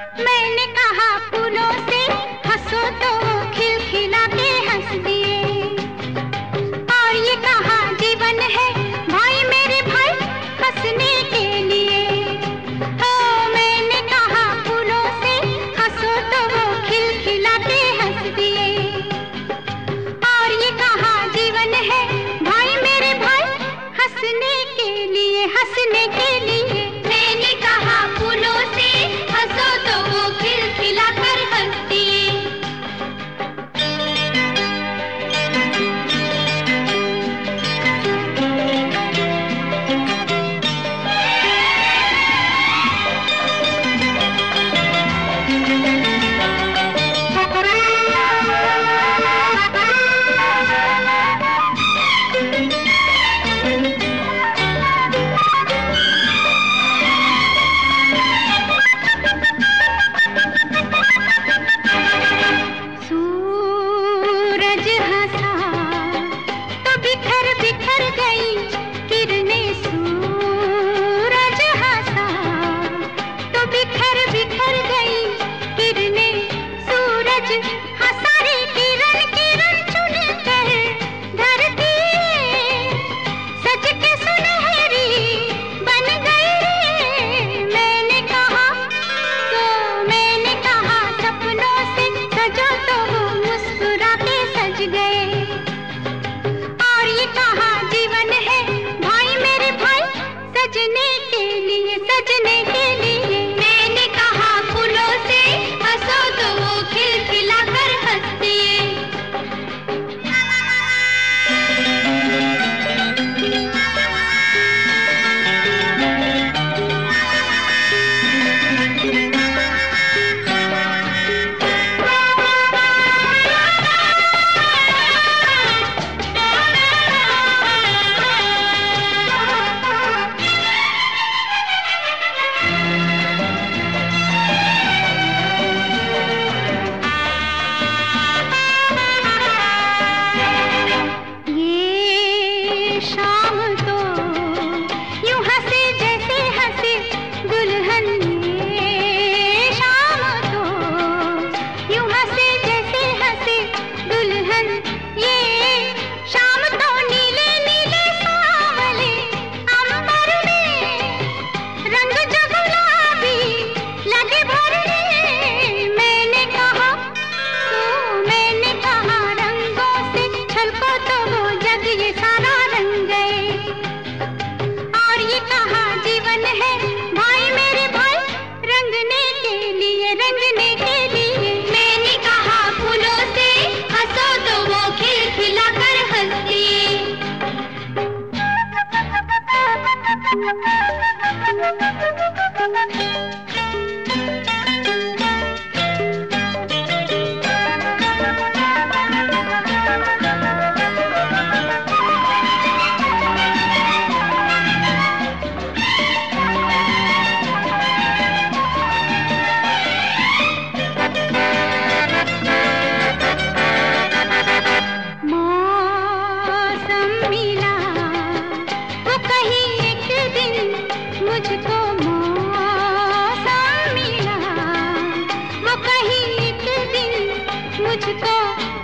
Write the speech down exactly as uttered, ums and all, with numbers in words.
मैंने कहा फूलों से हंसो तो वो खिलखिला के हंस दिए, और ये कहा जीवन है भाई मेरे भाई हंसने के लिए। ओ मैंने कहा फूलों से हंसो तो वो खिलखिला के हंस दिए, और ये कहा जीवन है भाई मेरे भाई हंसने के लिए, हंसने के लिए। मैंने कहा फूलों से हंसो तो वो खिलखिला कर हंस दिए। सूरज हंसा तो बिखर बिखर गई किरणें, सूरज हंसा तो बिखर बिखर गई किरणें, सूरज हंसा रे किरण किरण चुन कर धरती सज के सुनहरी बन गई रे। मैंने कहा तो मैंने कहा सपनों से सजो तो वो मुस्कुराते सज गए, और ये कहा जीवन है भाई मेरे भाई सजने के लिए, सजने के लिए। मैंने कहा फूलों से हंसो तो वो खिलखिला कर हंस दिए। ये शाम तो यूं हंसे जैसे हंसे दुल्हन, ये शाम तो यूं हंसे जैसे हंसे दुल्हन, ये शाम तो नीले नीले सावले अंबर में रंग जो गुलाबी लगे भरने। मैंने कहा तो मैंने कहा रंगों से छलको तो वो जग ये सारा रंग गए, और ये कहा जीवन है भाई मेरे भाई रंगने के लिए, रंगने के लिए। मैंने कहा फूलों से हंसो तो वो खिलखिला कर हंस दिए। मौसम मिला वो कहीं एक दिन मुझको, मौसम मिला वो कहीं एक दिन मुझको।